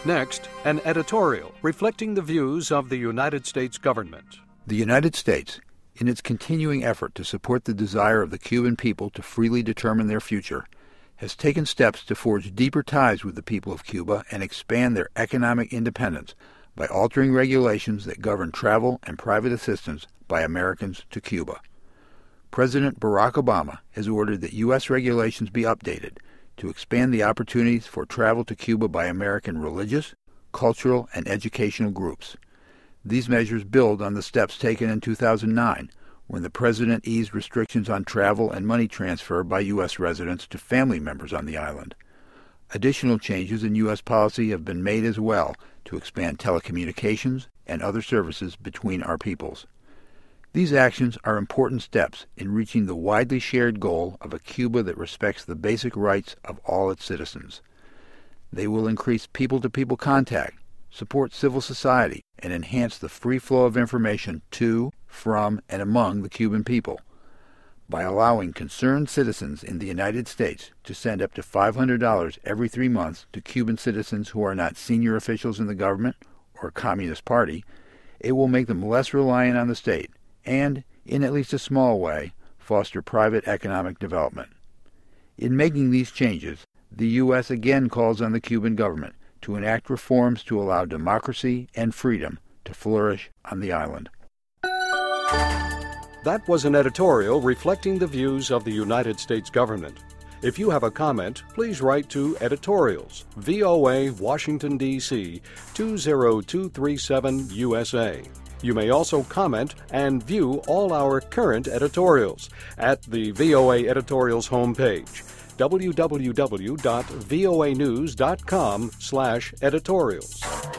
Next, an editorial reflecting the views of the United States government. The United States, in its continuing effort to support the desire of the Cuban people to freely determine their future, has taken steps to forge deeper ties with the people of Cuba and expand their economic independence by altering regulations that govern travel and private assistance by Americans to Cuba. President Barack Obama has ordered that U.S. regulations be updated to expand the opportunities for travel to Cuba by American religious, cultural, and educational groups. These measures build on the steps taken in 2009, when the President eased restrictions on travel and money transfer by U.S. residents to family members on the island. Additional changes in U.S. policy have been made as well to expand telecommunications and other services between our peoples. These actions are important steps in reaching the widely shared goal of a Cuba that respects the basic rights of all its citizens. They will increase people-to-people contact, support civil society, and enhance the free flow of information to, from, and among the Cuban people. By allowing concerned citizens in the United States to send up to $500 every 3 months to Cuban citizens who are not senior officials in the government or Communist Party, it will make them less reliant on the state and, in at least a small way, foster private economic development. In making these changes, the U.S. again calls on the Cuban government to enact reforms to allow democracy and freedom to flourish on the island. That was an editorial reflecting the views of the United States government. If you have a comment, please write to Editorials, VOA, Washington, D.C., 20237 USA. You may also comment and view all our current editorials at the VOA Editorials homepage, www.voanews.com/editorials.